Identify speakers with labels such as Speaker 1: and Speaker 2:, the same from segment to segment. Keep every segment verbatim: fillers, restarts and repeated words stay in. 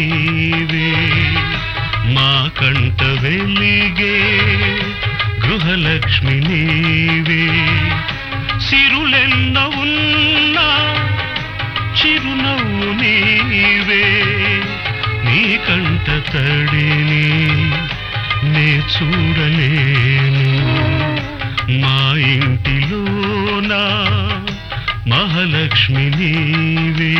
Speaker 1: నీవే మా కంట వెలిగే గృహలక్ష్మి నీవే సిరులెన్న ఉన్నా చిరునవ్వు నీవే నీ కంట తడిని నే చూడలేను మా ఇంటిలోనా మహాలక్ష్మి నీవే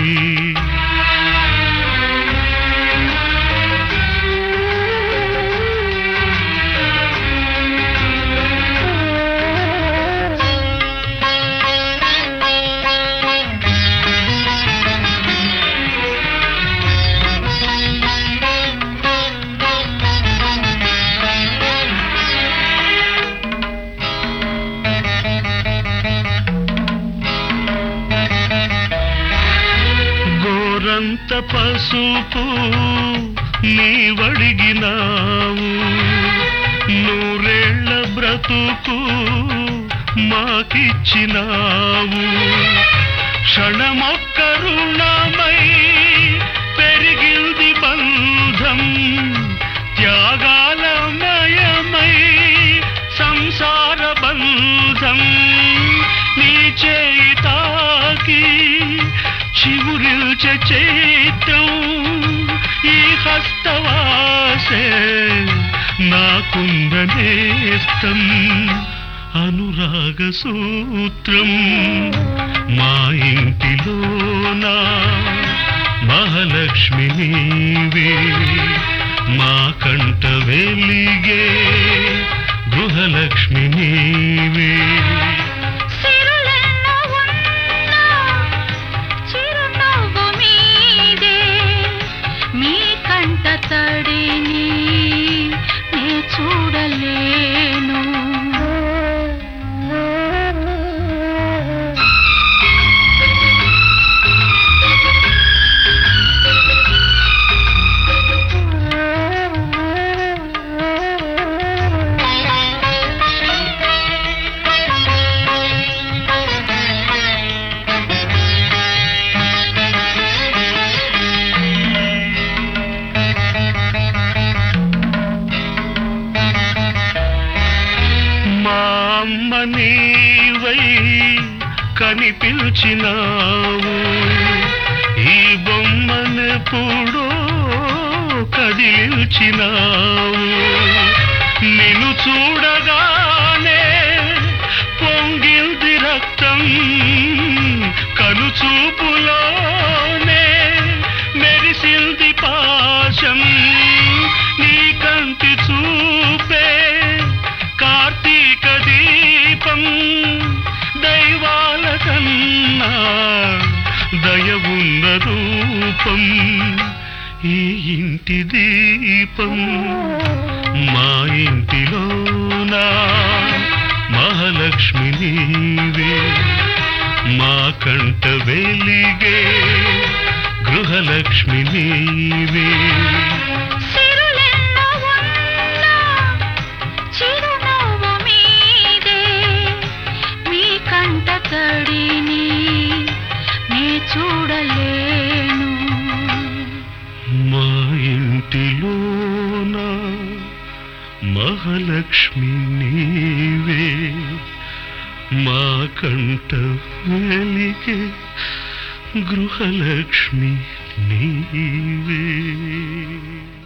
Speaker 1: గోరంత పసుపు నీవడిగినావు నూరేళ్ల బ్రతుకు మాకిచ్చినావు క్షణమొక్క రుణమై పెరిగింది బంధం త్యాగాలమయమై సంసార బంధం నీ చేయి తాకి చిగురిల్చే చైత్రం ఈ హస్తవాసే నాకుందనేస్తం అనురాగ సూత్రం మా ఇంటిలోనా మహాలక్ష్మి నీవే మా కంట వెలిగే గృహలక్ష్మి నీవే
Speaker 2: తడిని నే చూడలేను
Speaker 1: అమ్మ నీవై కనిపించినావు ఈ బొమ్మనెప్పుడో కదిలించినావు నిన్ను చూడగానే పొంగింది రక్తం కనుచూపులోనే మెరిసింది పాశం నీ కంటి చూపే కార్తీక దీపం దైవాల కన్నా దయవున్న రూపం ఈ ఇంటి దీపం మా ఇంటిలోనా మహాలక్ష్మి నీవే మా కంట వెలిగే గృహలక్ష్మి నీవే
Speaker 2: తడిని నే చూడలేను
Speaker 1: మా ఇంటిలోన మహాలక్ష్మి నీవే మా కంట వెలిగే గృహలక్ష్మి నీవే.